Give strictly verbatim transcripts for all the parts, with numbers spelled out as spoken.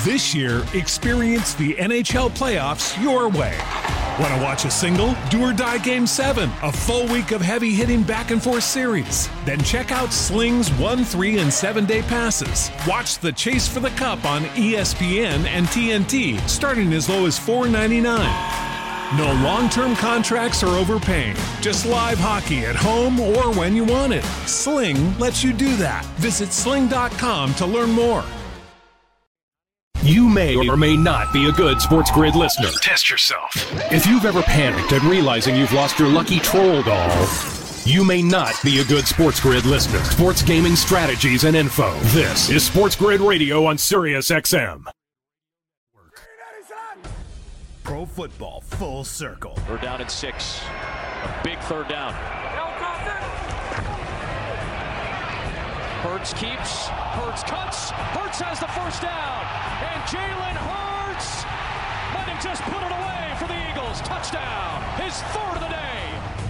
This year, experience the N H L playoffs your way. Want to watch a single? Do or Die Game seven, a full week of heavy-hitting back-and-forth series. Then check out Sling's one, three, and seven-day passes. Watch the Chase for the Cup on E S P N and T N T, starting as low as four ninety-nine. No long-term contracts or overpaying. Just live hockey at home or when you want it. Sling lets you do that. Visit sling dot com to learn more. You may or may not be a good Sports Grid listener. Test yourself. If you've ever panicked at realizing you've lost your lucky troll doll, you may not be a good Sports Grid listener. Sports gaming strategies and info. This is Sports Grid Radio on Sirius X M. Pro football full circle. We're down at six. A big third down. Hurts keeps. Hurts cuts. Hurts has the first down. And Jalen Hurts might have just put it away for the Eagles. Touchdown. His third of the day.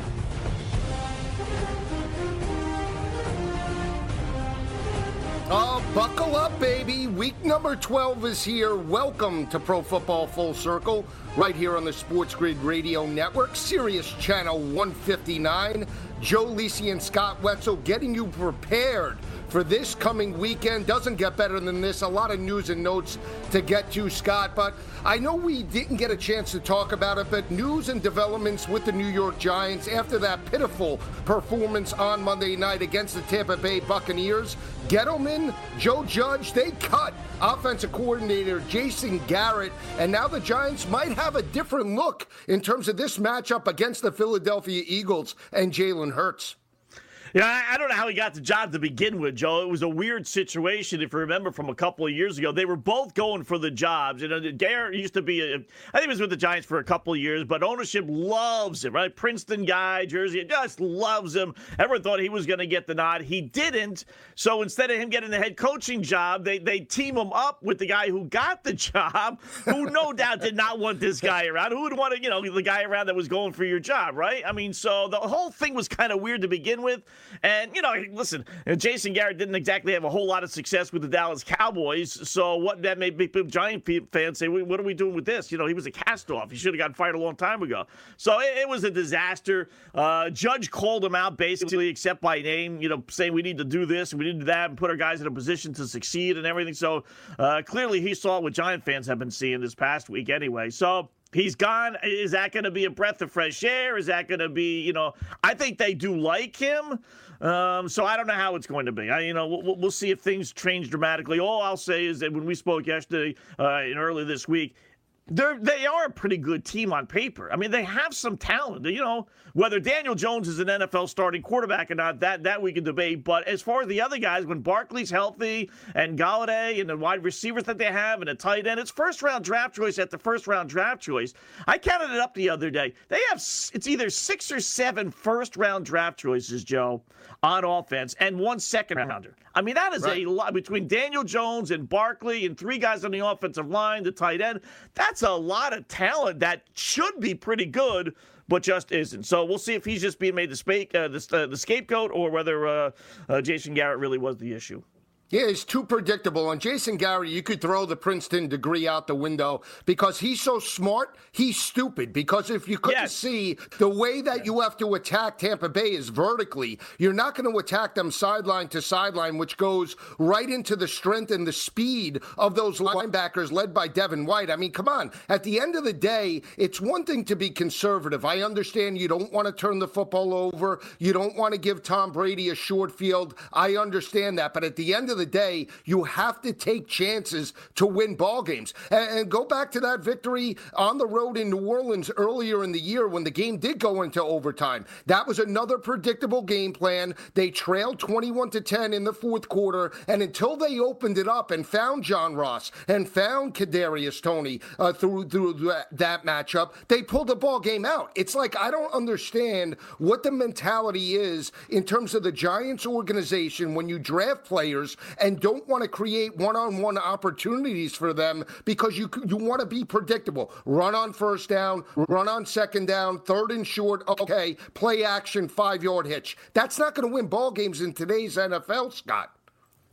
Oh, buckle up, baby. Week number twelve is here. Welcome to Pro Football Full Circle, right here on the Sports Grid Radio Network, Sirius Channel one fifty-nine. Joe Lisi and Scott Wetzel getting you prepared for this coming weekend. Doesn't get better than this. A lot of news and notes to get to, Scott, but I know we didn't get a chance to talk about it, but news and developments with the New York Giants after that pitiful performance on Monday night against the Tampa Bay Buccaneers. Gettleman, Joe Judge, they cut offensive coordinator Jason Garrett, and now the Giants might have a different look in terms of this matchup against the Philadelphia Eagles and Jalen Hurts. Yeah, I don't know how he got the job to begin with, Joe. It was a weird situation, if you remember, from a couple of years ago. They were both going for the jobs. You know, Garrett used to be, a, I think he was with the Giants for a couple of years, but ownership loves him, right? Princeton guy, Jersey, just loves him. Everyone thought he was going to get the nod. He didn't. So instead of him getting the head coaching job, they, they team him up with the guy who got the job, who no doubt did not want this guy around. Who would want to, you know, the guy around that was going for your job, right? I mean, so the whole thing was kind of weird to begin with. And, you know, listen, Jason Garrett didn't exactly have a whole lot of success with the Dallas Cowboys. So what that made big Giant fans say, what are we doing with this? You know, he was a cast-off. He should have gotten fired a long time ago. So it, it was a disaster. Uh, Judge called him out basically, except by name, you know, saying we need to do this and we need to do that and put our guys in a position to succeed and everything. So uh, clearly he saw what Giant fans have been seeing this past week anyway. So he's gone. Is that going to be a breath of fresh air? Is that going to be, you know, I think they do like him. Um, so I don't know how it's going to be. I, you know, we'll, we'll see if things change dramatically. All I'll say is that when we spoke yesterday uh, and early this week, They're, they are a pretty good team on paper. I mean, they have some talent. You know, whether Daniel Jones is an N F L starting quarterback or not, that that we can debate. But as far as the other guys, when Barkley's healthy and Galladay and the wide receivers that they have and a tight end, it's first-round draft choice at the first-round draft choice. I counted it up the other day. They have, it's either six or seven first-round draft choices, Joe, on offense, and one second-rounder. I mean, that is right. a lot. Between Daniel Jones and Barkley and three guys on the offensive line, the tight end, that's a lot of talent that should be pretty good, but just isn't. So we'll see if he's just being made the, spa- uh, the, uh, the scapegoat or whether uh, uh, Jason Garrett really was the issue. Yeah, it's too predictable. On Jason Garrett, you could throw the Princeton degree out the window because he's so smart, he's stupid. Because if you couldn't yes. see, the way that you have to attack Tampa Bay is vertically. You're not going to attack them sideline to sideline, which goes right into the strength and the speed of those linebackers led by Devin White. I mean, come on. At the end of the day, it's one thing to be conservative. I understand you don't want to turn the football over. You don't want to give Tom Brady a short field. I understand that. But at the end of the day, you have to take chances to win ball games. And, and go back to that victory on the road in New Orleans earlier in the year when the game did go into overtime. That was another predictable game plan. They trailed twenty-one to ten in the fourth quarter, and until they opened it up and found John Ross and found Kadarius Toney uh, through through that, that matchup, they pulled the ball game out. It's like I don't understand what the mentality is in terms of the Giants organization when you draft players and don't want to create one-on-one opportunities for them because you you want to be predictable. Run on first down, run on second down, third and short, okay, play action, five-yard hitch. That's not going to win ball games in today's N F L, Scott.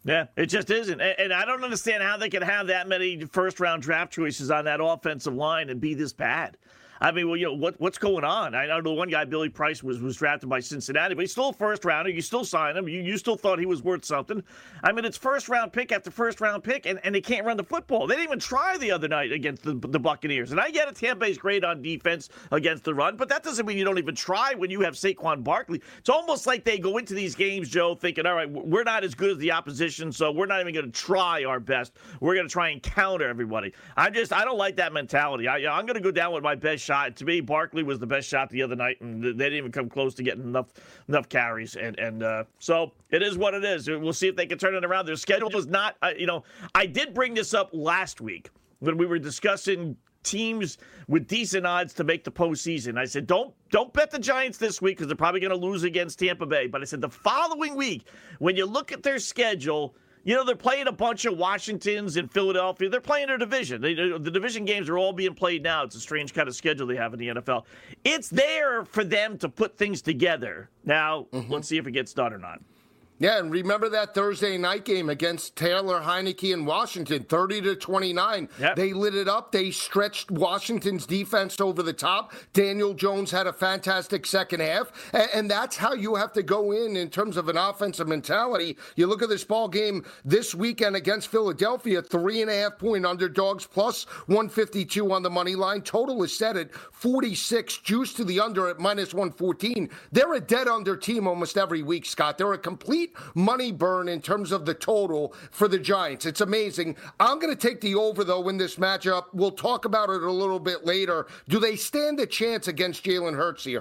Yeah, it just isn't. And I don't understand how they can have that many first-round draft choices on that offensive line and be this bad. I mean, well, you know, what what's going on? I know the one guy, Billy Price, was, was drafted by Cincinnati, but he's still a first-rounder. You still sign him. You, you still thought he was worth something. I mean, it's first-round pick after first-round pick, and, and they can't run the football. They didn't even try the other night against the, the Buccaneers. And I get it, Tampa Bay's great on defense against the run, but that doesn't mean you don't even try when you have Saquon Barkley. It's almost like they go into these games, Joe, thinking, all right, we're not as good as the opposition, so we're not even going to try our best. We're going to try and counter everybody. I just, I don't like that mentality. I, I'm going to go down with my best shot. To me, Barkley was the best shot the other night, and they didn't even come close to getting enough enough carries. And and uh, so it is what it is. We'll see if they can turn it around. Their schedule was not, uh, you know, I did bring this up last week when we were discussing teams with decent odds to make the postseason. I said, don't don't bet the Giants this week because they're probably going to lose against Tampa Bay. But I said the following week, when you look at their schedule, you know, they're playing a bunch of Washingtons in Philadelphia. They're playing their division. They, the division games are all being played now. It's a strange kind of schedule they have in the N F L. It's there for them to put things together. Now, mm-hmm. let's see if it gets done or not. Yeah, and remember that Thursday night game against Taylor Heineke in Washington, thirty to twenty-nine. Yep. They lit it up. They stretched Washington's defense over the top. Daniel Jones had a fantastic second half, and, and that's how you have to go in in terms of an offensive mentality. You look at this ball game this weekend against Philadelphia, three and a half point underdogs plus one fifty-two on the money line. Total is set at forty-six, juice to the under at minus one fourteen. They're a dead under team almost every week, Scott. They're a complete money burn in terms of the total for the Giants. It's amazing. I'm going to take the over, though, in this matchup. We'll talk about it a little bit later. Do they stand a chance against Jalen Hurts here?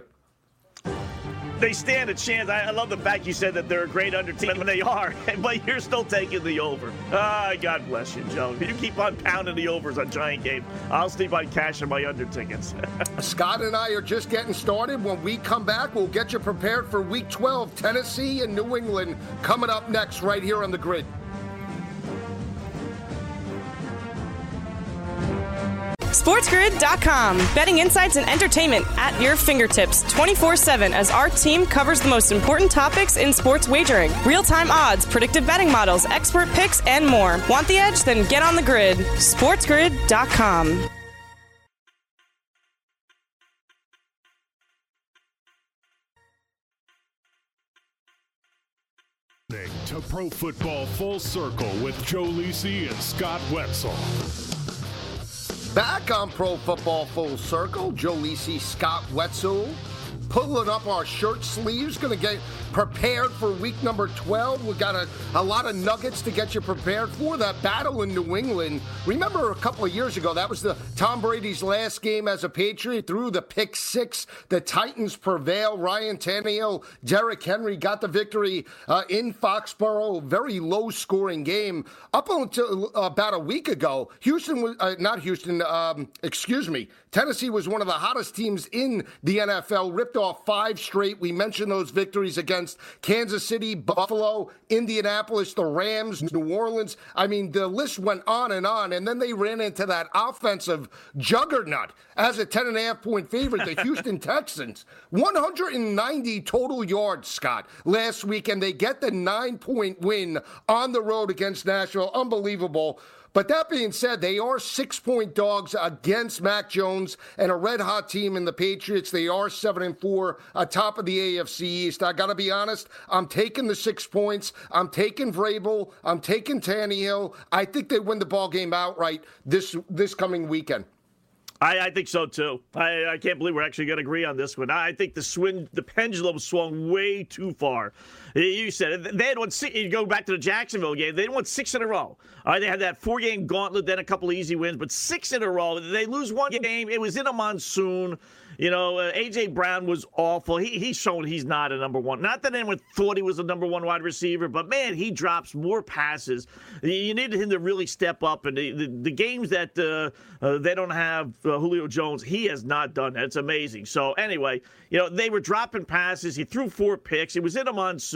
They stand a chance. I, I love the fact you said that they're a great under team, and they are, but you're still taking the over. Ah, God bless you, Joe. You keep on pounding the overs on Giant games. I'll keep on cashing my under tickets. Scott and I are just getting started. When we come back, we'll get you prepared for Week twelve. Tennessee and New England coming up next right here on the grid. SportsGrid dot com. Betting insights and entertainment at your fingertips twenty-four seven as our team covers the most important topics in sports wagering. Real-time odds, predictive betting models, expert picks, and more. Want the edge? Then get on the grid. SportsGrid dot com. To Pro Football Full Circle with Joe Lisi and Scott Wetzel. Back on Pro Football Full Circle, Joe Lisi, Scott Wetzel, pulling up our shirt sleeves, going to get prepared for week number twelve. We've got a, a lot of nuggets to get you prepared for that battle in New England. Remember a couple of years ago, that was the Tom Brady's last game as a Patriot. Through the pick six, the Titans prevail. Ryan Tannehill, Derrick Henry got the victory uh, in Foxborough. Very low-scoring game. Up until uh, about a week ago, Houston was, uh, not Houston, um, excuse me, Tennessee was one of the hottest teams in the N F L, ripped off five straight. We mentioned those victories against Kansas City, Buffalo, Indianapolis, the Rams, New Orleans. I mean, the list went on and on, and then they ran into that offensive juggernaut as a ten and a half point favorite, the Houston Texans. one hundred ninety total yards, Scott, last week, and they get the nine-point win on the road against Nashville. Unbelievable. But that being said, they are six-point dogs against Mac Jones and a red-hot team in the Patriots. They are seven and four atop of the A F C East. I got to be honest, I'm taking the six points. I'm taking Vrabel. I'm taking Tannehill. I think they win the ball game outright this this coming weekend. I, I think so, too. I, I can't believe we're actually going to agree on this one. I think the swing, the pendulum swung way too far. You said it. They had won six, you go back to the Jacksonville game, they had won six in a row. Uh, they had that four-game gauntlet, then a couple of easy wins, but six in a row. They lose one game. It was in a monsoon. You know, uh, A J. Brown was awful. He He's shown he's not a number one. Not that anyone thought he was a number one wide receiver, but, man, he drops more passes. You needed him to really step up. And the, the, the games that uh, uh, they don't have uh, Julio Jones, he has not done that. It's amazing. So, anyway, you know, they were dropping passes. He threw four picks. It was in a monsoon.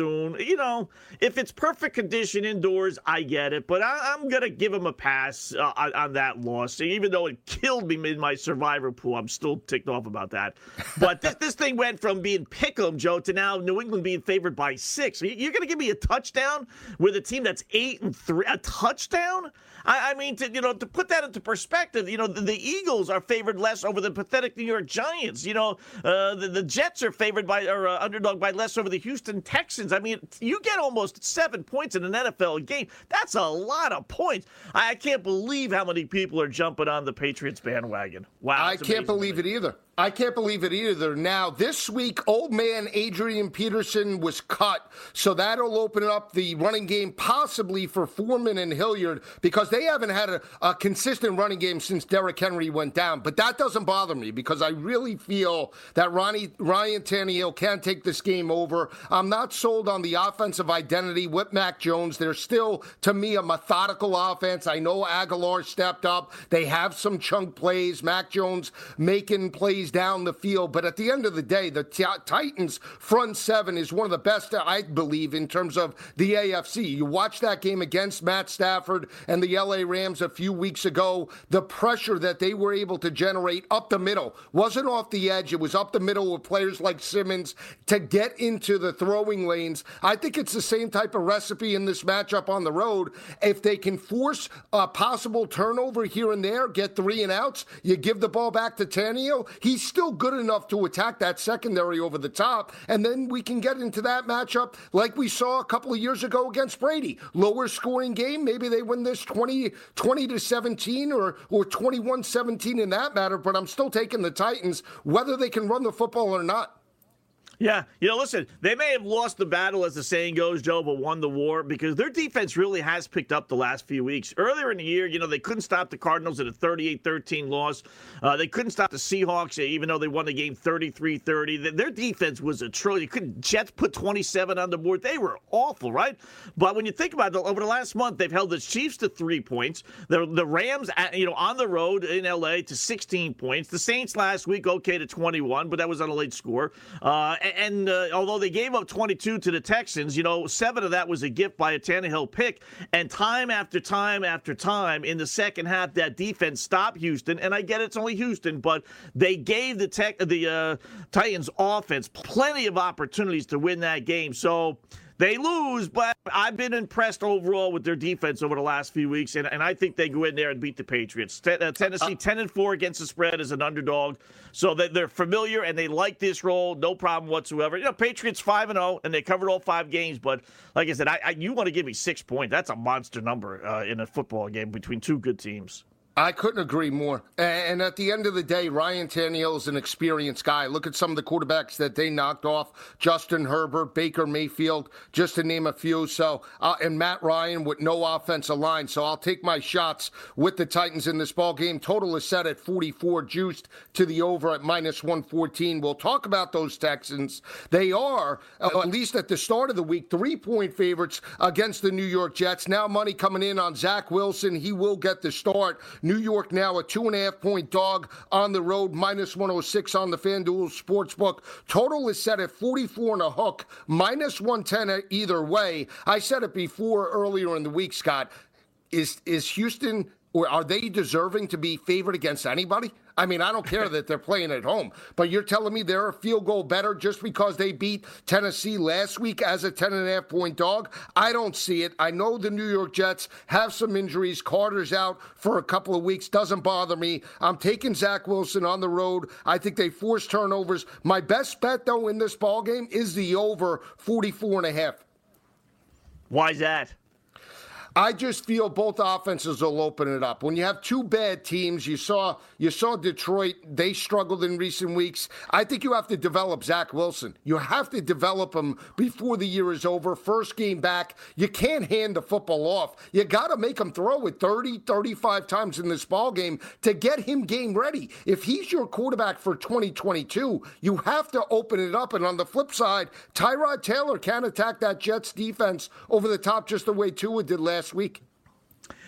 soon. You know, if it's perfect condition indoors, I get it. But I, I'm going to give them a pass uh, on, on that loss. Even though it killed me in my survivor pool, I'm still ticked off about that. But this, this thing went from being pick'em, Joe, to now New England being favored by six. You're going to give me a touchdown with a team that's eight and three? A touchdown? I, I mean, to, you know, to put that into perspective, you know, the, the Eagles are favored less over the pathetic New York Giants. You know, uh, the, the Jets are favored by or uh, underdog by less over the Houston Texans. I mean, you get almost seven points in an N F L game. That's a lot of points. I, I can't believe how many people are jumping on the Patriots bandwagon. Wow. I can't believe it either. I can't believe it either. Now, this week, old man Adrian Peterson was cut, so that'll open up the running game possibly for Foreman and Hilliard because they haven't had a, a consistent running game since Derrick Henry went down. But that doesn't bother me because I really feel that Ronnie, Ryan Tannehill can take this game over. I'm not sold on the offensive identity with Mac Jones. They're still, to me, a methodical offense. I know Aguilar stepped up. They have some chunk plays. Mac Jones making plays down the field, but at the end of the day, the t- Titans front seven is one of the best, I believe, in terms of the A F C. You watch that game against Matt Stafford and the L A Rams a few weeks ago, the pressure that they were able to generate up the middle wasn't off the edge. It was up the middle with players like Simmons to get into the throwing lanes. I think it's the same type of recipe in this matchup on the road. If they can force a possible turnover here and there, get three and outs, you give the ball back to Tannehill, he's still good enough to attack that secondary over the top, and then we can get into that matchup like we saw a couple of years ago against Brady. Lower scoring game, maybe they win this twenty, twenty to seventeen or, or twenty-one seventeen in that matter, but I'm still taking the Titans, whether they can run the football or not. Yeah, you know, listen, they may have lost the battle, as the saying goes, Joe, but won the war because their defense really has picked up the last few weeks. Earlier in the year, you know, they couldn't stop the Cardinals at a thirty-eight thirteen loss. Uh, they couldn't stop the Seahawks, even though they won the game thirty-three thirty. Their defense was atrocious. You couldn't Jets put twenty-seven on the board. They were awful, right? But when you think about it, over the last month, they've held the Chiefs to three points. The, the Rams, at, you know, on the road in L A to sixteen points. The Saints last week, okay, to twenty-one, but that was on a late score. Uh, And uh, although they gave up twenty-two to the Texans, you know, seven of that was a gift by a Tannehill pick. And time after time after time in the second half, that defense stopped Houston. And I get it's only Houston, but they gave the tech, the uh, Titans offense plenty of opportunities to win that game. So they lose, but I've been impressed overall with their defense over the last few weeks, and, and I think they go in there and beat the Patriots. T- uh, Tennessee, uh, ten and four against the spread as an underdog, so that they're familiar and they like this role, no problem whatsoever. You know, Patriots five and zero, and they covered all five games. But like I said, I, I you want to give me six points? That's a monster number uh, in a football game between two good teams. I couldn't agree more. And at the end of the day, Ryan Tannehill is an experienced guy. Look at some of the quarterbacks that they knocked off. Justin Herbert, Baker Mayfield, just to name a few. So, uh, and Matt Ryan with no offensive line. So I'll take my shots with the Titans in this ball game. Total is set at forty-four, juiced to the over at minus one fourteen. We'll talk about those Texans. They are, uh, at least at the start of the week, three-point favorites against the New York Jets. Now money coming in on Zach Wilson. He will get the start. New York now a two and a half point dog on the road, minus one oh six on the FanDuel Sportsbook. Total is set at forty-four and a hook, minus one ten either way. I said it before earlier in the week, Scott. Is is Houston, or are they deserving to be favored against anybody? I mean, I don't care that they're playing at home, but you're telling me they're a field goal better just because they beat Tennessee last week as a ten and a half point dog? I don't see it. I know the New York Jets have some injuries. Carter's out for a couple of weeks. Doesn't bother me. I'm taking Zach Wilson on the road. I think they force turnovers. My best bet, though, in this ballgame is the over forty-four and a half. Why's that? I just feel both offenses will open it up. When you have two bad teams, you saw you saw Detroit, they struggled in recent weeks. I think you have to develop Zach Wilson. You have to develop him before the year is over. First game back, you can't hand the football off. You got to make him throw it thirty, thirty-five times in this ball game to get him game ready. If he's your quarterback for twenty twenty-two, you have to open it up. And on the flip side, Tyrod Taylor can attack that Jets defense over the top just the way Tua did last week.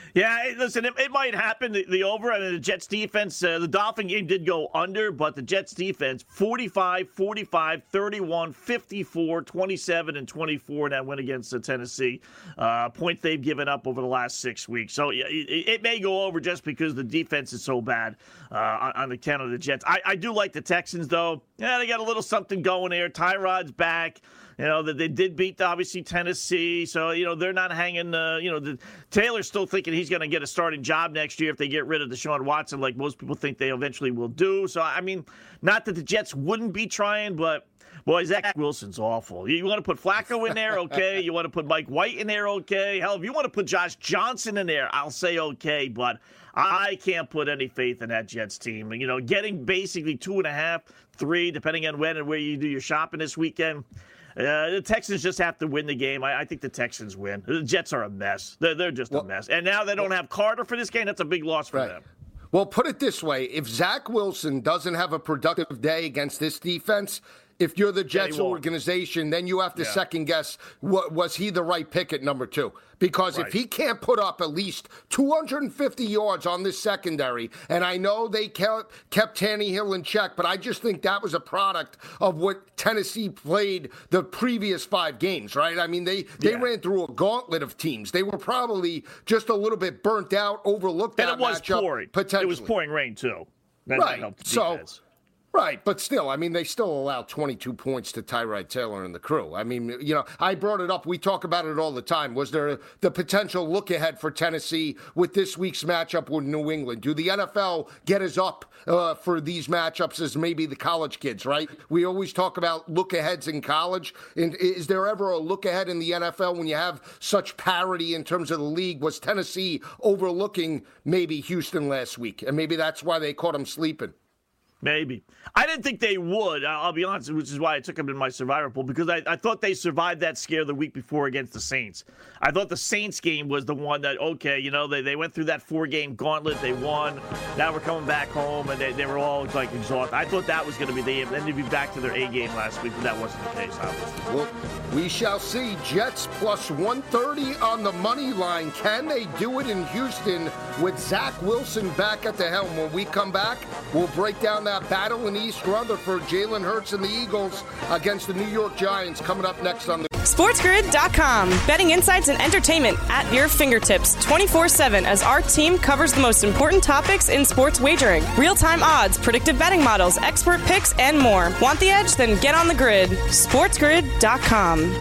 Yeah, listen, it, it might happen, the, the over. I mean, the Jets defense, uh, the Dolphin game did go under, but the Jets defense, forty-five, forty-five, thirty-one, fifty-four, twenty-seven, and twenty-four in that win against the Tennessee. Uh, point they've given up over the last six weeks. So yeah, it, it may go over just because the defense is so bad uh, on, on the count of the Jets. I, I do like the Texans, though. Yeah, they got a little something going there. Tyrod's back. You know, that they did beat, obviously, Tennessee. So, you know, they're not hanging, uh, you know, the, Taylor's still thinking he's going to get a starting job next year if they get rid of Deshaun Watson, like most people think they eventually will do. So, I mean, not that the Jets wouldn't be trying, but, boy, Zach Wilson's awful. You want to put Flacco in there, okay. You want to put Mike White in there, okay. Hell, if you want to put Josh Johnson in there, I'll say okay, but I can't put any faith in that Jets team. You know, getting basically two and a half, three, depending on when and where you do your shopping this weekend. Uh, the Texans just have to win the game. I, I think the Texans win. The Jets are a mess. They're, they're just well, a mess. And now they don't have Carter for this game. That's a big loss for right. them. Well, put it this way. If Zach Wilson doesn't have a productive day against this defense, if you're the Jets yeah, organization, then you have to yeah. second guess, what, was he the right pick at number two? Because right. if he can't put up at least two hundred fifty yards on this secondary, and I know they kept, kept Tannehill in check, but I just think that was a product of what Tennessee played the previous five games, right? I mean, they, they yeah. ran through a gauntlet of teams. They were probably just a little bit burnt out, overlooked and that it was matchup. Pouring. Potentially. It was pouring rain, too. That, right. that helped the so. defense. Right, but still, I mean, they still allowed twenty-two points to Tyrod Taylor and the crew. I mean, you know, I brought it up. We talk about it all the time. Was there the potential look ahead for Tennessee with this week's matchup with New England? Do the N F L get as up uh, for these matchups as maybe the college kids, right? We always talk about look aheads in college. And is there ever a look ahead in the N F L when you have such parity in terms of the league? Was Tennessee overlooking maybe Houston last week? And maybe that's why they caught them sleeping. Maybe. I didn't think they would, I'll be honest, which is why I took them in my survivor pool, because I, I thought they survived that scare the week before against the Saints. I thought the Saints game was the one that, okay, you know, they, they went through that four-game gauntlet, they won, now we're coming back home, and they, they were all, like, exhausted. I thought that was going to be the game, then they'd be back to their A-game last week, but that wasn't the case, obviously. Well, we shall see. Jets plus one thirty on the money line. Can they do it in Houston with Zach Wilson back at the helm? When we come back, we'll break down that battle in East Rutherford, Jalen Hurts and the Eagles against the New York Giants, coming up next on the SportsGrid dot com. Betting insights and entertainment at your fingertips twenty-four seven as our team covers the most important topics in sports wagering. Real-time odds, predictive betting models, expert picks, and more. Want the edge? Then get on the grid. SportsGrid dot com.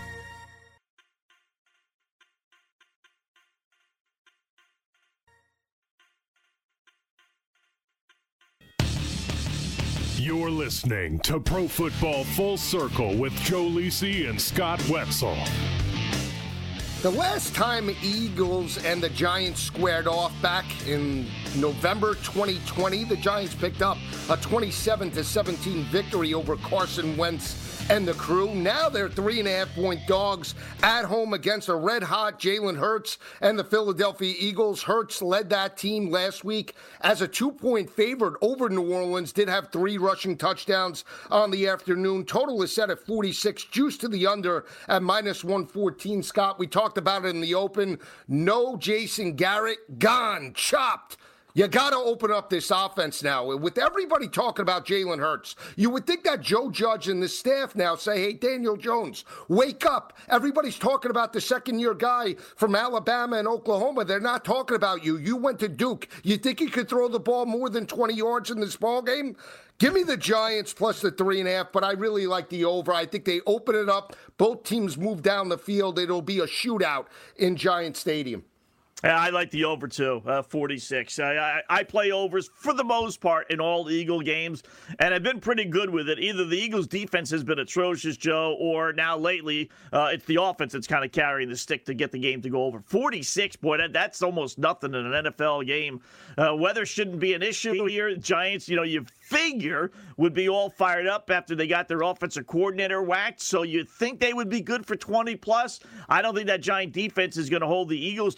You're listening to Pro Football Full Circle with Joe Lisi and Scott Wetzel. The last time Eagles and the Giants squared off back in November twenty twenty, the Giants picked up a twenty-seven to seventeen victory over Carson Wentz and the crew. Now they're three and a half point dogs at home against a red-hot Jalen Hurts and the Philadelphia Eagles. Hurts led that team last week as a two-point favorite over New Orleans, did have three rushing touchdowns on the afternoon. Total is set at forty-six, juice to the under at minus one fourteen. Scott, we talked about it in the open. No Jason Garrett, gone, chopped. You got to open up this offense now. With everybody talking about Jalen Hurts, you would think that Joe Judge and the staff now say, hey, Daniel Jones, wake up. Everybody's talking about the second-year guy from Alabama and Oklahoma. They're not talking about you. You went to Duke. You think you could throw the ball more than twenty yards in this ballgame? Give me the Giants plus the three and a half, but I really like the over. I think they open it up. Both teams move down the field. It'll be a shootout in Giant Stadium. Yeah, I like the over, too, uh, forty-six. I, I, I play overs for the most part in all Eagle games, and I've been pretty good with it. Either the Eagles' defense has been atrocious, Joe, or now lately uh, it's the offense that's kind of carrying the stick to get the game to go over. forty-six, boy, that, that's almost nothing in an N F L game. Uh, weather shouldn't be an issue here. Giants, you know, you figure would be all fired up after they got their offensive coordinator whacked, so you'd think they would be good for twenty plus. I don't think that Giant defense is going to hold the Eagles to under twenty.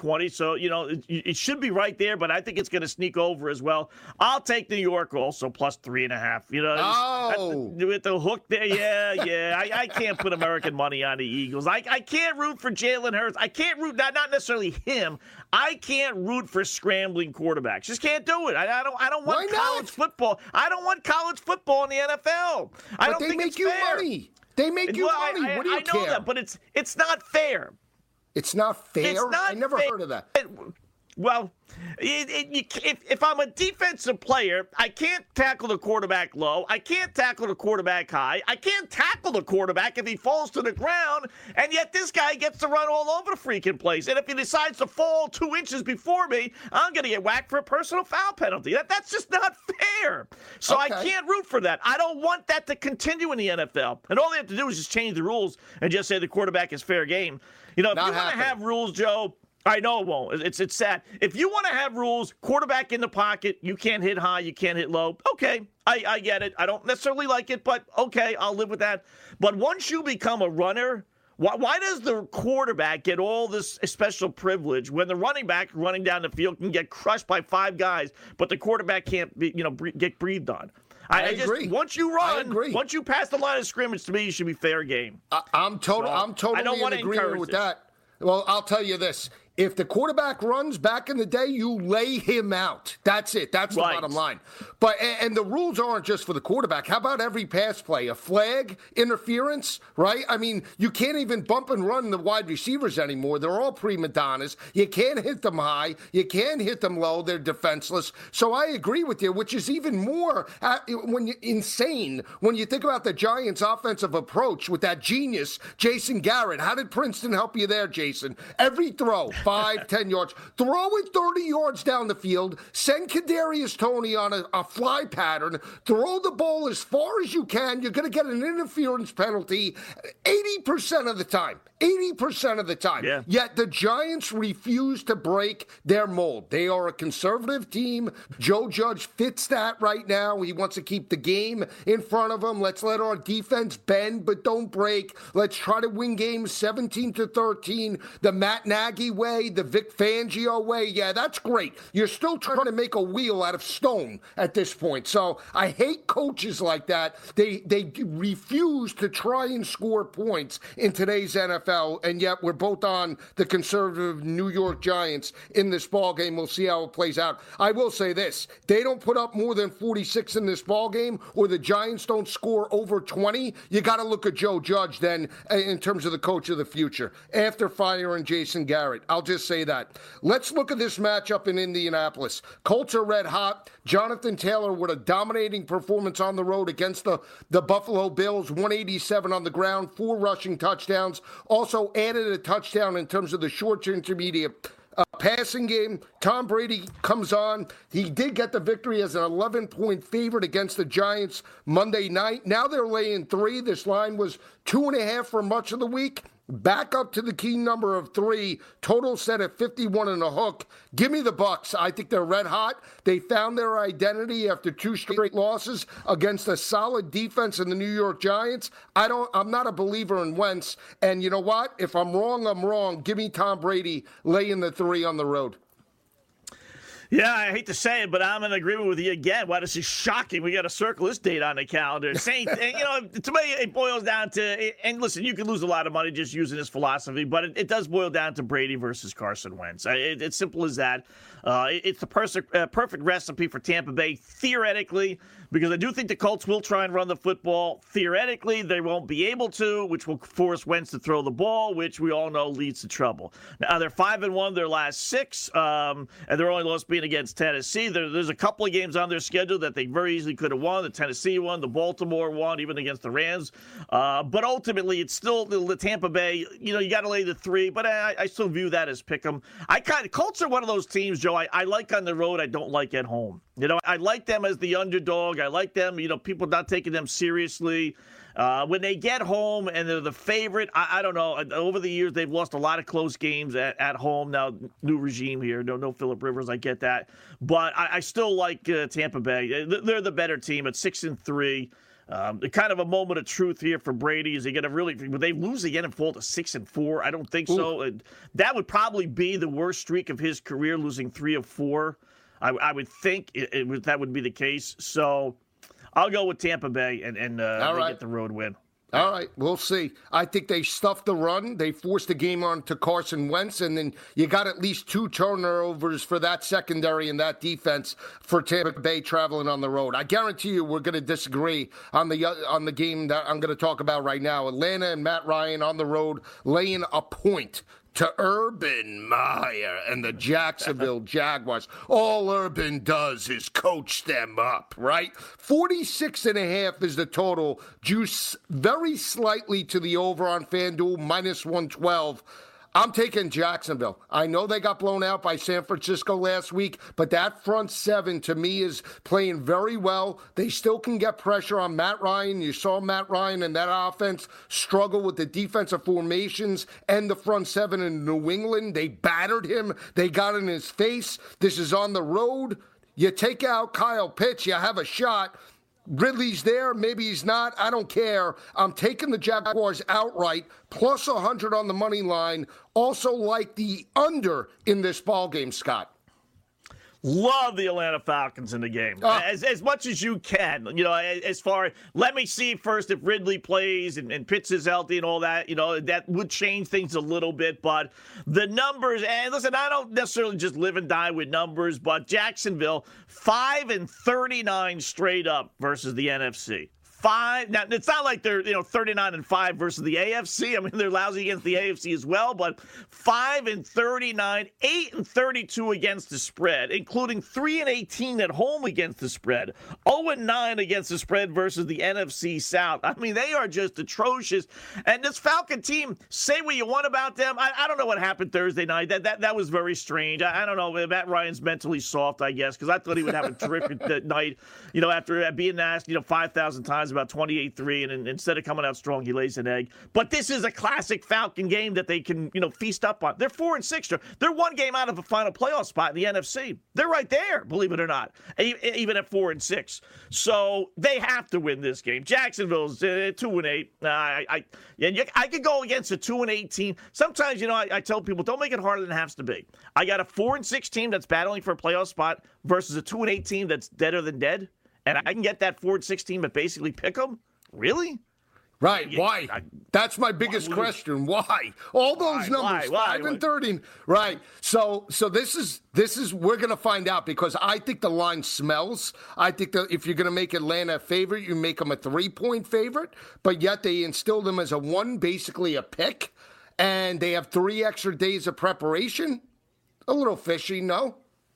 twenty. So, you know, it, it should be right there, but I think it's going to sneak over as well. I'll take New York also plus three and a half. You know, oh. with the hook there. Yeah, yeah. I, I can't put American money on the Eagles. I, I can't root for Jalen Hurts. I can't root, not, not necessarily him. I can't root for scrambling quarterbacks. Just can't do it. I, I don't I don't want college football. I don't want college football in the N F L. I but don't they think make it's you fair. money. They make you well, money. I, I, what do you I care? know that, but it's it's not fair. It's not fair? It's not I never fair. heard of that. It, well, it, it, you, if, if I'm a defensive player, I can't tackle the quarterback low. I can't tackle the quarterback high. I can't tackle the quarterback if he falls to the ground, and yet this guy gets to run all over the freaking place. And if he decides to fall two inches before me, I'm going to get whacked for a personal foul penalty. That, that's just not fair. So okay. I can't root for that. I don't want that to continue in the N F L. And all they have to do is just change the rules and just say the quarterback is fair game. You know, if not you want to have rules, Joe, I know it won't. It's it's sad. If you want to have rules, quarterback in the pocket, you can't hit high, you can't hit low. Okay, I, I get it. I don't necessarily like it, but okay, I'll live with that. But once you become a runner, why, why does the quarterback get all this special privilege when the running back running down the field can get crushed by five guys, but the quarterback can't be, you know, get breathed on? I, I, I just, agree. Once you run, once you pass the line of scrimmage, to me, you should be fair game. I, I'm, total, so, I'm totally I don't in agreement with that. Well, I'll tell you this. If the quarterback runs back in the day, you lay him out. That's it. That's the right. bottom line. But and the rules aren't just for the quarterback. How about every pass play? A flag, interference, right? I mean, you can't even bump and run the wide receivers anymore. They're all prima donnas. You can't hit them high. You can't hit them low. They're defenseless. So I agree with you, which is even more uh, when you, insane when you think about the Giants' offensive approach with that genius, Jason Garrett. How did Princeton help you there, Jason? Every throw. Five, ten yards. Throw it thirty yards down the field. Send Kadarius Toney on a, a fly pattern. Throw the ball as far as you can. You're going to get an interference penalty eighty percent of the time. eighty percent of the time. Yeah. Yet the Giants refuse to break their mold. They are a conservative team. Joe Judge fits that right now. He wants to keep the game in front of him. Let's let our defense bend but don't break. Let's try to win games seventeen to thirteen. The Matt Nagy way. The Vic Fangio way, yeah, that's great. You're still trying to make a wheel out of stone at this point. So I hate coaches like that. They they refuse to try and score points in today's N F L, and yet we're both on the conservative New York Giants in this ball game. We'll see how it plays out. I will say this: they don't put up more than forty-six in this ball game, or the Giants don't score over twenty. You got to look at Joe Judge then in terms of the coach of the future after firing Jason Garrett. I'll just say that. Let's look at this matchup in Indianapolis. Colts are red hot. Jonathan Taylor with a dominating performance on the road against the, the Buffalo Bills, one eighty-seven on the ground, four rushing touchdowns. Also added a touchdown in terms of the short to intermediate uh, passing game. Tom Brady comes on. He did get the victory as an eleven-point favorite against the Giants Monday night. Now they're laying three. This line was two and a half for much of the week. Back up to the key number of three. Total set at fifty-one and a hook. Give me the Bucs. I think they're red hot. They found their identity after two straight losses against a solid defense in the New York Giants. I don't. I'm not a believer in Wentz. And you know what? If I'm wrong, I'm wrong. Give me Tom Brady laying the three on the road. Yeah, I hate to say it, but I'm in agreement with you again. Wow, this is shocking. We got to circle this date on the calendar. Saint, and, you know, to me, it boils down to, and listen, you can lose a lot of money just using this philosophy, but it, it does boil down to Brady versus Carson Wentz. It, it's simple as that. Uh, it, it's the pers- uh, perfect recipe for Tampa Bay, theoretically, because I do think the Colts will try and run the football. Theoretically, they won't be able to, which will force Wentz to throw the ball, which we all know leads to trouble. Now, they're five and one their last six, um, and their only loss being against Tennessee. There, there's a couple of games on their schedule that they very easily could have won. The Tennessee one, the Baltimore one, even against the Rams. Uh, but ultimately, it's still the, the Tampa Bay. You know, you got to lay the three, but I, I still view that as pick 'em. I kind of Colts are one of those teams, Joe. I, I like on the road. I don't like at home. You know, I like them as the underdog. I like them. You know, people not taking them seriously. Uh, when they get home and they're the favorite, I, I don't know. Over the years, they've lost a lot of close games at, at home. Now, new regime here. No, no Phillip Rivers. I get that. But I, I still like uh, Tampa Bay. They're the better team at six and three. Um, kind of a moment of truth here for Brady. Is he going to really? Would they lose again and fall to six and four? I don't think Ooh. so. And that would probably be the worst streak of his career, losing three of four. I, I would think it, it was, that would be the case. So I'll go with Tampa Bay and and uh, they right. get the road win. All right, we'll see. I think they stuffed the run. They forced the game on to Carson Wentz, and then you got at least two turnovers for that secondary and that defense for Tampa Bay traveling on the road. I guarantee you we're going to disagree on the on the game that I'm going to talk about right now. Atlanta and Matt Ryan on the road laying a point to Urban Meyer and the Jacksonville Jaguars. All Urban does is coach them up, right? forty-six and a half is the total. Juice very slightly to the over on FanDuel, minus one twelve. I'm taking Jacksonville. I know they got blown out by San Francisco last week, but that front seven to me is playing very well. They still can get pressure on Matt Ryan. You saw Matt Ryan and that offense struggle with the defensive formations and the front seven in New England. They battered him. They got in his face. This is on the road. You take out Kyle Pitts, you have a shot. Ridley's there, maybe he's not. I don't care. I'm taking the Jaguars outright, plus one hundred on the money line. Also like the under in this ball game, Scott. Love the Atlanta Falcons in the game uh, as as much as you can. You know, as far let me see first if Ridley plays and, and Pitts is healthy and all that. You know, that would change things a little bit. But the numbers, and listen, I don't necessarily just live and die with numbers. But Jacksonville five and thirty-nine straight up versus the N F C. Five. Now, it's not like they're, you know, thirty-nine and five versus the A F C. I mean, they're lousy against the A F C as well, but five and thirty-nine, eight and thirty-two against the spread, including three and eighteen at home against the spread, oh and nine against the spread versus the N F C South. I mean, they are just atrocious. And this Falcon team, say what you want about them. I, I don't know what happened Thursday night. That that, that was very strange. I, I don't know. Matt Ryan's mentally soft, I guess, because I thought he would have a terrific night, you know, after being asked, you know, five thousand times about twenty-eight three, and, and instead of coming out strong, he lays an egg. But this is a classic Falcon game that they can, you know, feast up on. They're four and six. They're one game out of a final playoff spot in the N F C. They're right there, believe it or not, even at four and six. So they have to win this game. Jacksonville's uh, two and eight. Uh, I, I, yeah, I could go against a two and eight team. Sometimes, you know, I, I tell people don't make it harder than it has to be. I got a four and six team that's battling for a playoff spot versus a two and eight team that's deader than dead. And I can get that four and six team at basically pick them? Really? Right. Yeah, why? I, That's my biggest why question. Why? All those why, numbers, why, five why, and thirteen. Right. So so this is this is we're gonna find out because I think the line smells. I think that if you're gonna make Atlanta a favorite, you make them a three-point favorite, but yet they instill them as a one, basically a pick, and they have three extra days of preparation. A little fishy, no?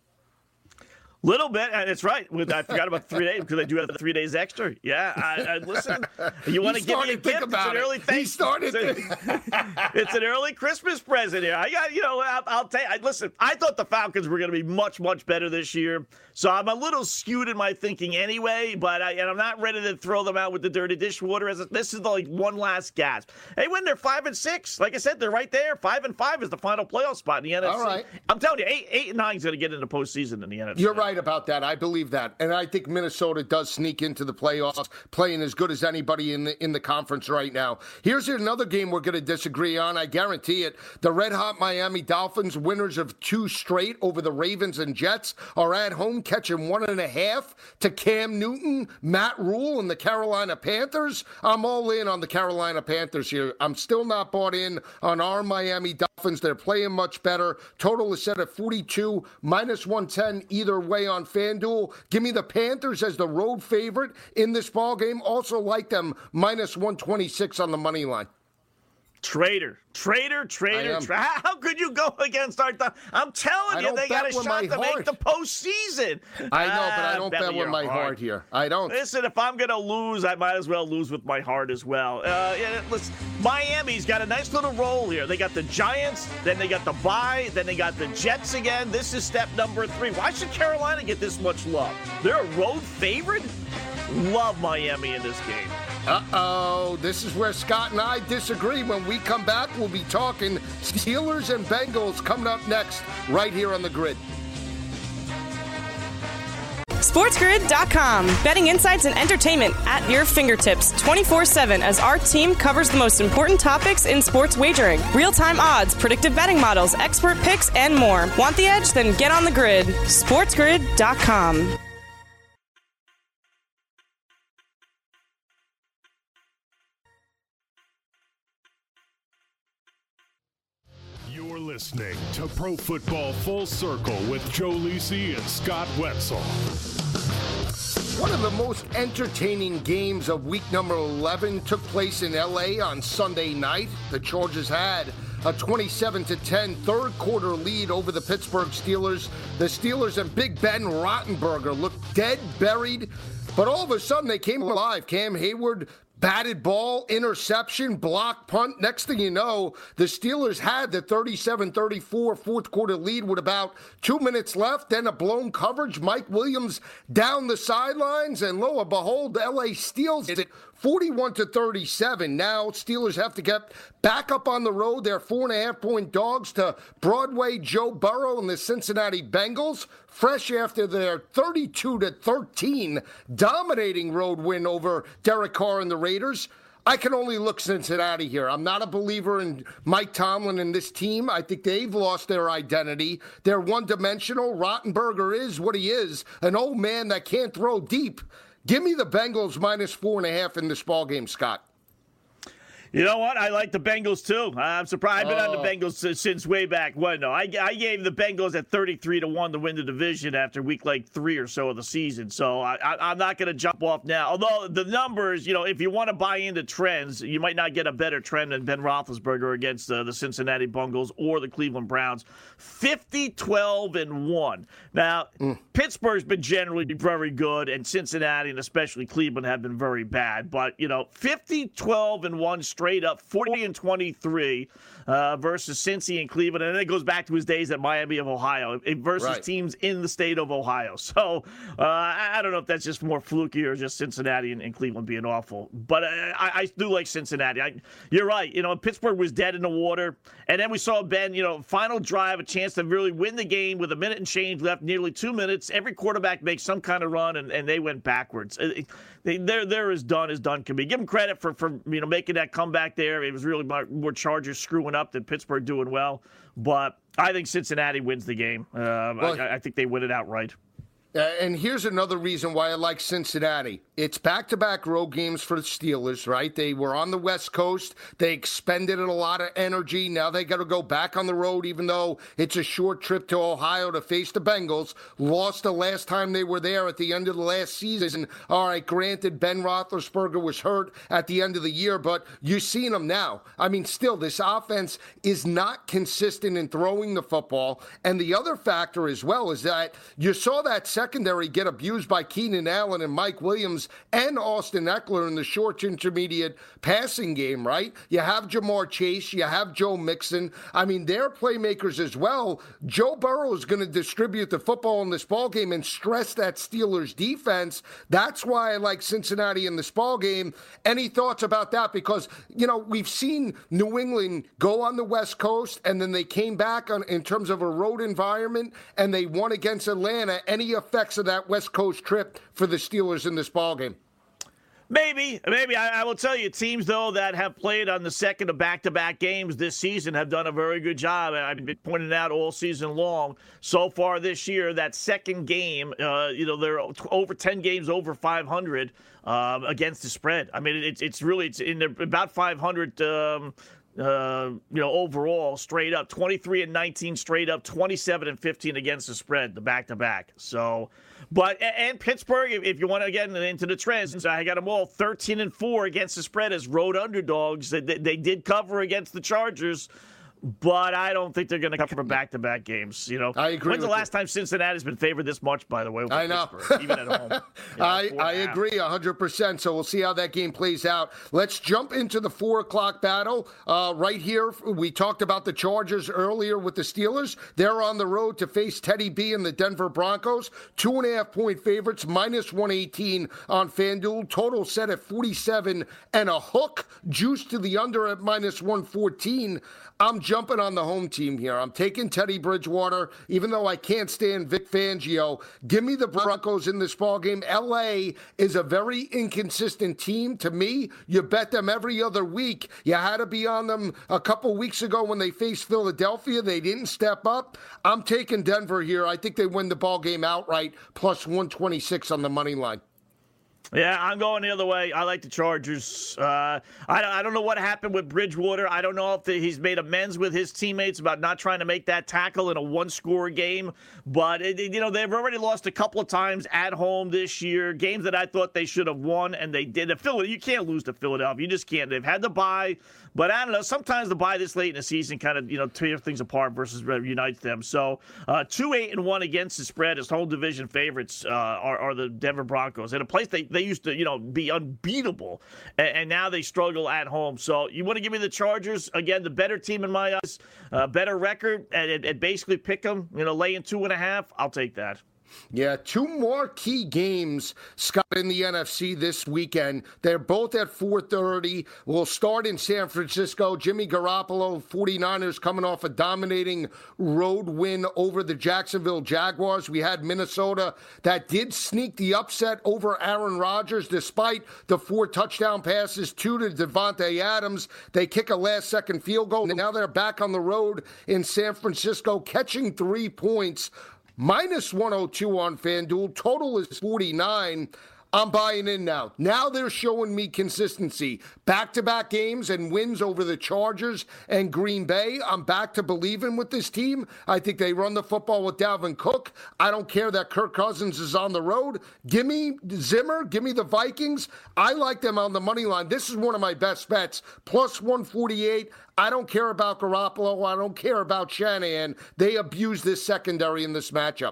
Little bit, and it's right. I forgot about three days because I do have the three days extra. Yeah, I, I listen. You want to give me a gift? It's an early thing. He started. It's, a, it's an early Christmas present here. I got, you know, I'll, I'll take. I, listen, I thought the Falcons were going to be much, much better this year, so I'm a little skewed in my thinking anyway. But I, and I'm not ready to throw them out with the dirty dishwater. As a, this is the, like one last gasp. Hey, when they're five and six, like I said, they're right there. Five and five is the final playoff spot in the N F C. All right. I'm telling you, eight, eight and nine is going to get into postseason in the N F C. You're right about that. I believe that. And I think Minnesota does sneak into the playoffs, playing as good as anybody in the in the conference right now. Here's another game we're going to disagree on. I guarantee it. The red-hot Miami Dolphins, winners of two straight over the Ravens and Jets, are at home catching one and a half to Cam Newton, Matt Rule, and the Carolina Panthers. I'm all in on the Carolina Panthers here. I'm still not bought in on our Miami Dolphins. They're playing much better. Total is set at forty-two, minus one ten either way on FanDuel. Give me the Panthers as the road favorite in this ball game. Also like them minus one twenty-six on the money line. Traitor, traitor, traitor. Tra- How could you go against our th- I'm telling you, they got a shot to make the postseason. I know, but I don't uh, bet with my heart. heart here. I don't. Listen, if I'm going to lose, I might as well lose with my heart as well. Uh, yeah, listen, Miami's got a nice little roll here. They got the Giants, then they got the bye, then they got the Jets again. This is step number three. Why should Carolina get this much love? They're a road favorite? Love Miami in this game. Uh-oh, this is where Scott and I disagree. When we come back, we'll be talking Steelers and Bengals coming up next right here on The Grid. SportsGrid dot com. Betting insights and entertainment at your fingertips twenty-four seven as our team covers the most important topics in sports wagering. Real-time odds, predictive betting models, expert picks, and more. Want the edge? Then get on the grid. SportsGrid dot com. You're listening to Pro Football Full Circle with Joe Lisi and Scott Wetzel. One of the most entertaining games of week number eleven took place in L A on Sunday night. The Chargers had a twenty-seven to ten third quarter lead over the Pittsburgh Steelers. The Steelers and Big Ben Roethlisberger looked dead, buried, but all of a sudden they came alive. Cam Hayward batted ball, interception, block, punt. Next thing you know, the Steelers had the thirty-seven thirty-four fourth quarter lead with about two minutes left. Then a blown coverage. Mike Williams down the sidelines, and lo and behold, L A steals it forty-one to thirty-seven. Now Steelers have to get back up on the road. They're four and a half point dogs to Broadway Joe Burrow and the Cincinnati Bengals, fresh after their thirty-two to thirteen dominating road win over Derek Carr and the Raiders. I can only look Cincinnati here. I'm not a believer in Mike Tomlin and this team. I think they've lost their identity. They're one-dimensional. Roethlisberger is what he is, an old man that can't throw deep. Give me the Bengals minus four and a half in this ballgame, Scott. You know what? I like the Bengals, too. I'm surprised. I've been oh. on the Bengals since way back when. No, I, I gave the Bengals at thirty-three to one to win the division after week like three or so of the season. So I, I, I'm not going to jump off now. Although the numbers, you know, if you want to buy into trends, you might not get a better trend than Ben Roethlisberger against uh, the Cincinnati Bengals or the Cleveland Browns. fifty, twelve, and one. Now, mm. Pittsburgh's been generally very good, and Cincinnati and especially Cleveland have been very bad. But, you know, fifty, twelve, and one straight up, forty and twenty-three uh, versus Cincy and Cleveland, and then it goes back to his days at Miami of Ohio versus right. teams in the state of Ohio. So uh, I don't know if that's just more fluky or just Cincinnati and, and Cleveland being awful, but I, I do like Cincinnati. I, you're right. You know, Pittsburgh was dead in the water, and then we saw Ben. You know, final drive, a chance to really win the game with a minute and change left, nearly two minutes. Every quarterback makes some kind of run, and, and they went backwards. They, they're, they're as done as done can be. Give them credit for, for you know making that comeback there. It was really more Chargers screwing up than Pittsburgh doing well. But I think Cincinnati wins the game. Uh, well, I, I think they win it outright. Uh, and here's another reason why I like Cincinnati. It's back-to-back road games for the Steelers, right? They were on the West Coast. They expended a lot of energy. Now they got to go back on the road, even though it's a short trip to Ohio to face the Bengals. Lost the last time they were there at the end of the last season. All right, granted, Ben Roethlisberger was hurt at the end of the year, but you've seen him now. I mean, still, this offense is not consistent in throwing the football. And the other factor as well is that you saw that second secondary get abused by Keenan Allen and Mike Williams and Austin Eckler in the short intermediate passing game, right? You have Jamar Chase, you have Joe Mixon. I mean, they're playmakers as well. Joe Burrow is going to distribute the football in this ballgame and stress that Steelers defense. That's why I like Cincinnati in this ballgame. Any thoughts about that? Because, you know, we've seen New England go on the West Coast, and then they came back on, in terms of a road environment, and they won against Atlanta. Any effects of that West Coast trip for the Steelers in this ballgame? Maybe, maybe. I, I will tell you, teams, though, that have played on the second of back-to-back games this season have done a very good job. I've been pointing out all season long. So far this year, that second game, uh, you know, they're over ten games over five hundred um, against the spread. I mean, it's it's really it's in about five hundred. Um, Uh, you know, overall, straight up, twenty-three and nineteen straight up, twenty-seven and fifteen against the spread, the back-to-back. So, but, and Pittsburgh, if, if you want to get into the trends, I got them all thirteen and four against the spread as road underdogs. They, they did cover against the Chargers, but I don't think they're going to cover back-to-back games. You know, I agree. When's the last you. time Cincinnati's been favored this much? By the way, I know, Pittsburgh, even at home. You know, I I agree a hundred percent. So we'll see how that game plays out. Let's jump into the four o'clock battle uh, right here. We talked about the Chargers earlier with the Steelers. They're on the road to face Teddy B and the Denver Broncos. Two and a half point favorites, minus one eighteen on FanDuel. Total set at forty-seven and a hook. Juice to the under at minus one fourteen. I'm jumping jumping on the home team here. I'm taking Teddy Bridgewater, even though I can't stand Vic Fangio. Give me the Broncos in this ballgame. L A is a very inconsistent team. To me, you bet them every other week. You had to be on them a couple weeks ago when they faced Philadelphia. They didn't step up. I'm taking Denver here. I think they win the ballgame outright, plus one twenty-six on the money line. Yeah, I'm going the other way. I like the Chargers. Uh, I, I don't know what happened with Bridgewater. I don't know if the, he's made amends with his teammates about not trying to make that tackle in a one-score game. But, it, you know, they've already lost a couple of times at home this year, games that I thought they should have won, and they did. You can't lose to Philadelphia. You just can't. They've had the bye. But I don't know. Sometimes the bye this late in the season kind of, you know, tear things apart versus unites them. So uh, two eight and one against the spread as home division favorites uh, are, are the Denver Broncos in a place they, they used to, you know, be unbeatable, and, and now they struggle at home. So you want to give me the Chargers again, the better team in my eyes, uh, better record, and, and basically pick them. You know, laying two and a half. I'll take that. Yeah, two more key games, Scott, in the N F C this weekend. They're both at four thirty. We'll start in San Francisco. Jimmy Garoppolo, 49ers, coming off a dominating road win over the Jacksonville Jaguars. We had Minnesota that did sneak the upset over Aaron Rodgers despite the four touchdown passes, two to Devontae Adams. They kick a last-second field goal. Now they're back on the road in San Francisco, catching three points. Minus one oh two on FanDuel. Total is forty-nine. I'm buying in now. Now they're showing me consistency. Back-to-back games and wins over the Chargers and Green Bay. I'm back to believing with this team. I think they run the football with Dalvin Cook. I don't care that Kirk Cousins is on the road. Give me Zimmer. Give me the Vikings. I like them on the money line. This is one of my best bets. Plus one forty-eight. I don't care about Garoppolo. I don't care about Shanahan. They abuse this secondary in this matchup.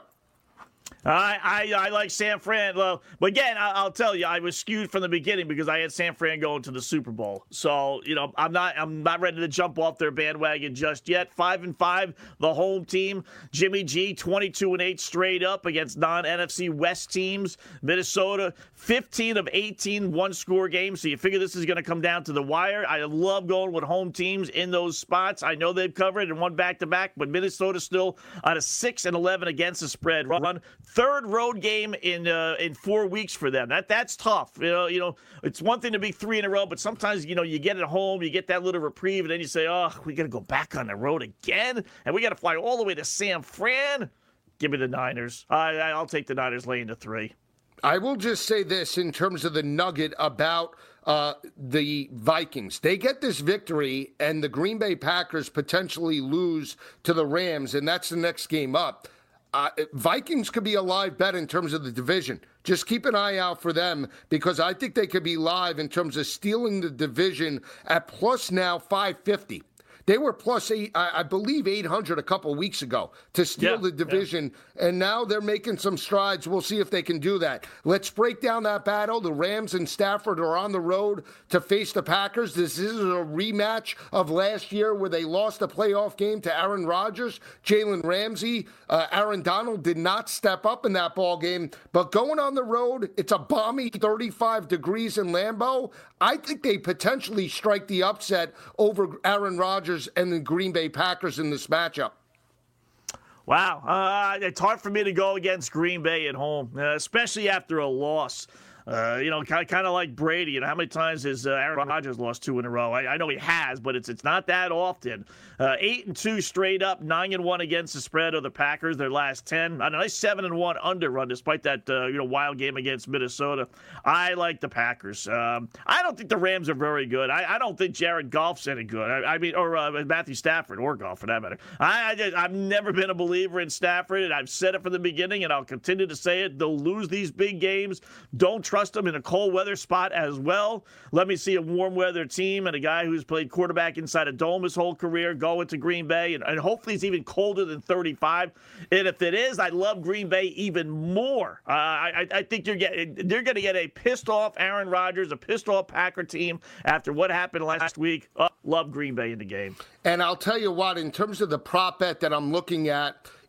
I, I I like San Fran. Well, but again, I, I'll tell you, I was skewed from the beginning because I had San Fran going to the Super Bowl. So you know, I'm not I'm not ready to jump off their bandwagon just yet. Five and five, the home team. Jimmy G, twenty-two and eight straight up against non-N F C West teams. Minnesota, fifteen of eighteen one-score games. So you figure this is going to come down to the wire. I love going with home teams in those spots. I know they've covered and won back-to-back, but Minnesota still out of six and eleven against the spread. Run third road game in uh, in four weeks for them. That that's tough. You know, you know, it's one thing to be three in a row, but sometimes you know you get it home, you get that little reprieve, and then you say, "Oh, we got to go back on the road again, and we got to fly all the way to San Fran." Give me the Niners. I, I'll take the Niners laying to three. I will just say this in terms of the nugget about uh, the Vikings. They get this victory, and the Green Bay Packers potentially lose to the Rams, and that's the next game up. Uh, Vikings could be a live bet in terms of the division. Just keep an eye out for them because I think they could be live in terms of stealing the division at plus now five fifty. They were plus eight, I believe, eight hundred a couple weeks ago to steal yeah, the division, yeah. And now they're making some strides. We'll see if they can do that. Let's break down that battle. The Rams and Stafford are on the road to face the Packers. This is a rematch of last year where they lost a playoff game to Aaron Rodgers. Jalen Ramsey, uh, Aaron Donald did not step up in that ball game. But going on the road, it's a balmy thirty-five degrees in Lambeau. I think they potentially strike the upset over Aaron Rodgers and the Green Bay Packers in this matchup. Wow. Uh, it's hard for me to go against Green Bay at home, uh, especially after a loss. Uh, you know, kind of like Brady. You know, how many times has uh, Aaron Rodgers lost two in a row? I, I know he has, but it's it's not that often. Uh, eight and two straight up, nine and one against the spread of the Packers. Their last ten, a nice seven and one under run, despite that uh, you know wild game against Minnesota. I like the Packers. Um, I don't think the Rams are very good. I, I don't think Jared Goff's any good. I, I mean, or uh, Matthew Stafford or Goff for that matter. I, I just, I've never been a believer in Stafford, and I've said it from the beginning, and I'll continue to say it. They'll lose these big games. Don't trust them in a cold weather spot as well. Let me see a warm weather team and a guy who's played quarterback inside a dome his whole career go into Green Bay, and, and hopefully it's even colder than thirty-five. And if it is, I love Green Bay even more. Uh, I, I think you're getting, they're going to get a pissed off Aaron Rodgers, a pissed off Packer team after what happened last week. Uh, love Green Bay in the game. And I'll tell you what, in terms of the prop bet that I'm looking at,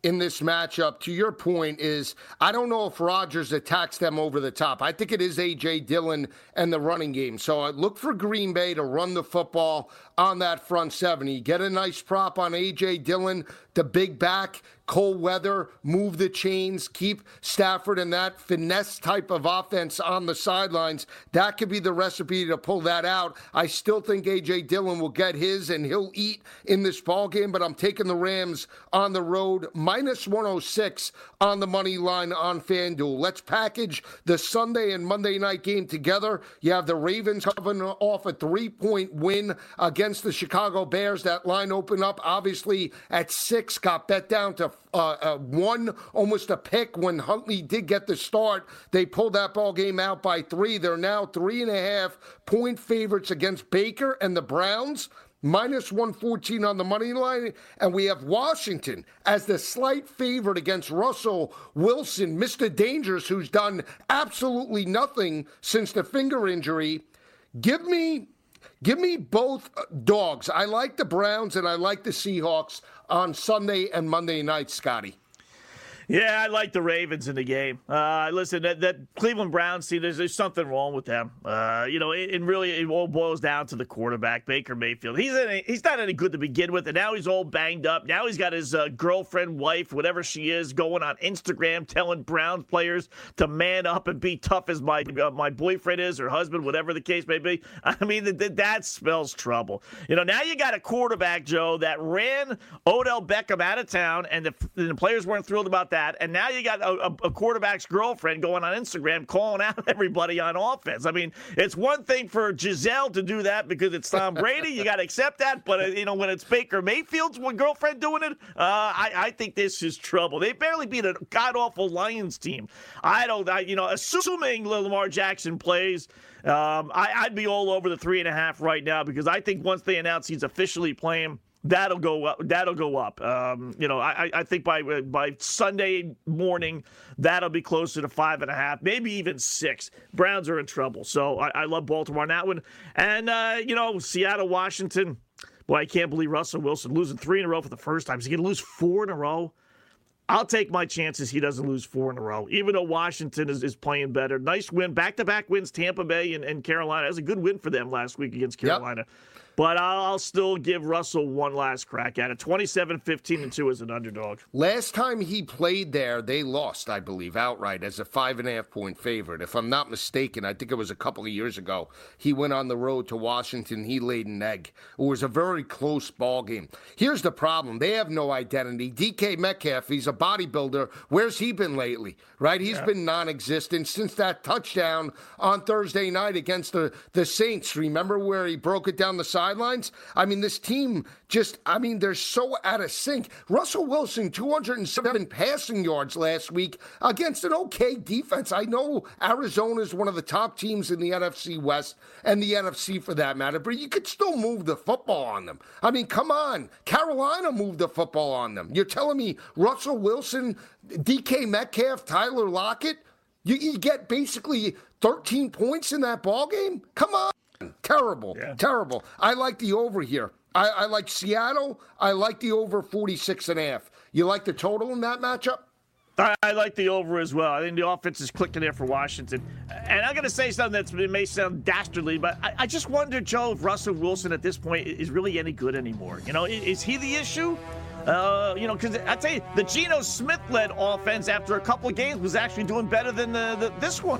in this matchup, to your point, is I don't know if Rodgers attacks them over the top. I think it is A J. Dillon and the running game. So I look for Green Bay to run the football on that front seven. You get a nice prop on A J. Dillon, the big back, cold weather, move the chains, keep Stafford and that finesse type of offense on the sidelines. That could be the recipe to pull that out. I still think A J. Dillon will get his and he'll eat in this ball game, but I'm taking the Rams on the road, minus one oh six on the money line on FanDuel. Let's package the Sunday and Monday night game together. You have the Ravens coming off a three-point win against the Chicago Bears. That line opened up, obviously, at six, got bet down to Uh, uh, one, almost a pick when Huntley did get the start. They pulled that ball game out by three. They're now three and a half point favorites against Baker and the Browns, minus one fourteen on the money line. And we have Washington as the slight favorite against Russell Wilson, Mister Dangerous, who's done absolutely nothing since the finger injury. Give me... Give me both dogs. I like the Browns and I like the Seahawks on Sunday and Monday night, Scotty. Yeah, I like the Ravens in the game. Uh, listen, that, that Cleveland Browns team, there's, there's something wrong with them. Uh, you know, it, it really it all boils down to the quarterback, Baker Mayfield. He's in a, he's not any good to begin with, and now he's all banged up. Now he's got his uh, girlfriend, wife, whatever she is, going on Instagram telling Browns players to man up and be tough as my uh, my boyfriend is or husband, whatever the case may be. I mean, that, that spells trouble. You know, now you got a quarterback, Joe, that ran Odell Beckham out of town, and the, the players weren't thrilled about that. That, and now you got a, a quarterback's girlfriend going on Instagram calling out everybody on offense. I mean, it's one thing for Giselle to do that because it's Tom Brady. You got to accept that. But, uh, you know, when it's Baker Mayfield's girlfriend doing it, uh, I, I think this is trouble. They barely beat a god-awful Lions team. I don't, I, you know, assuming Lamar Jackson plays, um, I, I'd be all over the three and a half right now because I think once they announce he's officially playing, That'll go up. That'll go up. Um, you know, I, I think by by Sunday morning, that'll be closer to five and a half, maybe even six. Browns are in trouble, so I, I love Baltimore on that one. And uh, you know, Seattle, Washington. Boy, I can't believe Russell Wilson losing three in a row for the first time. Is he going to lose four in a row? I'll take my chances he doesn't lose four in a row, even though Washington is, is playing better. Nice win, back-to-back wins, Tampa Bay and, and Carolina. That was a good win for them last week against Carolina. Yep. But I'll still give Russell one last crack at it. twenty-seven fifteen and two as an underdog. Last time he played there, they lost, I believe, outright as a five and a half point favorite. If I'm not mistaken, I think it was a couple of years ago. He went on the road to Washington. He laid an egg. It was a very close ball game. Here's the problem. They have no identity. D K Metcalf, he's a bodybuilder. Where's he been lately, right? He's yeah. been non-existent since that touchdown on Thursday night against the, the Saints. Remember where he broke it down the side? Sidelines. I mean, this team just, I mean, they're so out of sync. Russell Wilson, two hundred seven passing yards last week against an okay defense. I know Arizona is one of the top teams in the N F C West and the N F C for that matter, but you could still move the football on them. I mean, come on. Carolina moved the football on them. You're telling me Russell Wilson, D K Metcalf, Tyler Lockett, you, you get basically thirteen points in that ball game? Come on. Terrible, yeah. terrible. I like the over here. I, I like Seattle. I like the over forty-six and a half. You like the total in that matchup? I, I like the over as well. I think the offense is clicking there for Washington. And I'm going to say something that may sound dastardly, but I, I just wonder, Joe, if Russell Wilson at this point is really any good anymore. You know, is, is he the issue? Uh, you know, because I tell you, the Geno Smith-led offense after a couple of games was actually doing better than the, the, this one.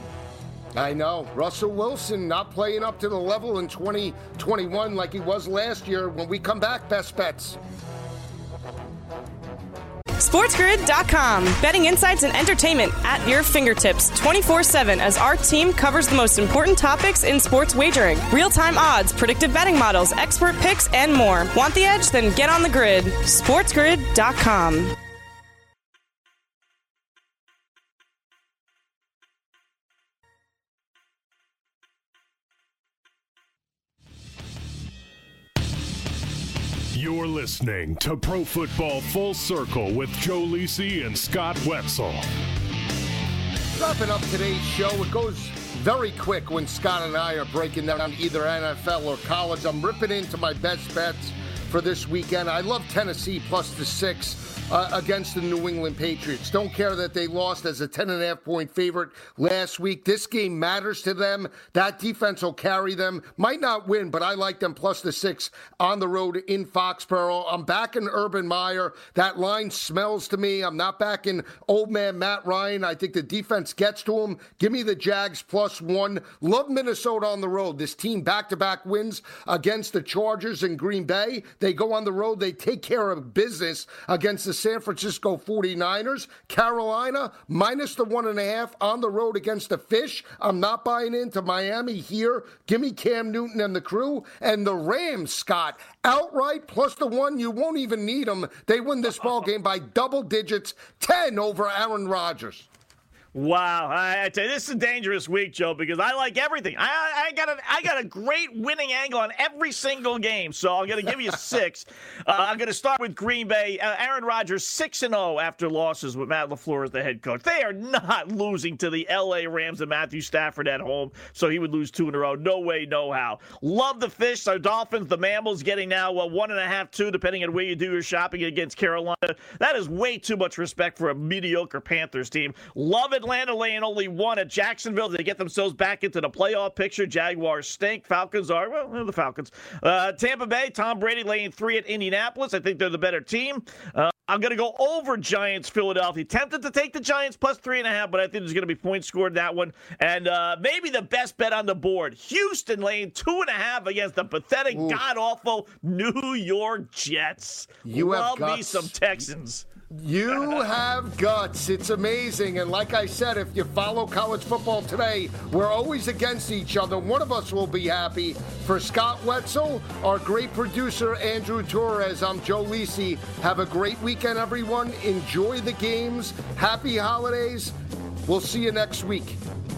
I know. Russell Wilson not playing up to the level in twenty twenty-one like he was last year. When we come back, best bets. SportsGrid dot com. Betting insights and entertainment at your fingertips twenty-four seven as our team covers the most important topics in sports wagering. Real-time odds, predictive betting models, expert picks, and more. Want the edge? Then get on the grid. SportsGrid dot com. You're listening to Pro Football Full Circle with Joe Lisi and Scott Wetzel. Wrapping up today's show, it goes very quick when Scott and I are breaking down either N F L or college. I'm ripping into my best bets for this weekend. I love Tennessee plus the six. Uh, against the New England Patriots. Don't care that they lost as a ten and a half point favorite last week. This game matters to them. That defense will carry them. Might not win, but I like them plus the six on the road in Foxborough. I'm back in Urban Meyer. That line smells to me. I'm not back in old man Matt Ryan. I think the defense gets to him. Give me the Jags plus one. Love Minnesota on the road. This team back-to-back wins against the Chargers in Green Bay. They go on the road. They take care of business against the San Francisco forty-niners. Carolina, minus the one and a half on the road against the Fish. I'm not buying into Miami here. Give me Cam Newton and the crew. And the Rams, Scott, outright plus the one. You won't even need them. They win this ball game by double digits, ten over Aaron Rodgers. Wow, I, I tell you, this is a dangerous week, Joe, because I like everything. I, I got a, I got a great winning angle on every single game, so I'm going to give you six. uh, I'm going to start with Green Bay. Uh, Aaron Rodgers six and oh after losses with Matt LaFleur as the head coach. They are not losing to the L A Rams and Matthew Stafford at home, so he would lose two in a row. No way, no how. Love the Fish. So Dolphins, the Mammals getting now well, one and a half, two, depending on where you do your shopping against Carolina. That is way too much respect for a mediocre Panthers team. Love it. Atlanta laying only one at Jacksonville. They get themselves back into the playoff picture. Jaguars stink. Falcons are, well, they're the Falcons. Uh, Tampa Bay, Tom Brady laying three at Indianapolis. I think they're the better team. Uh, I'm going to go over Giants, Philadelphia. Tempted to take the Giants plus three and a half, but I think there's going to be points scored in that one. And uh, maybe the best bet on the board, Houston laying two and a half against the pathetic, Ooh. god-awful New York Jets. You Love have me some Texans. You have guts. It's amazing. And like I said, if you follow college football today, we're always against each other. One of us will be happy. For Scott Wetzel, our great producer, Andrew Torres, I'm Joe Lisi. Have a great weekend, everyone. Enjoy the games. Happy holidays. We'll see you next week.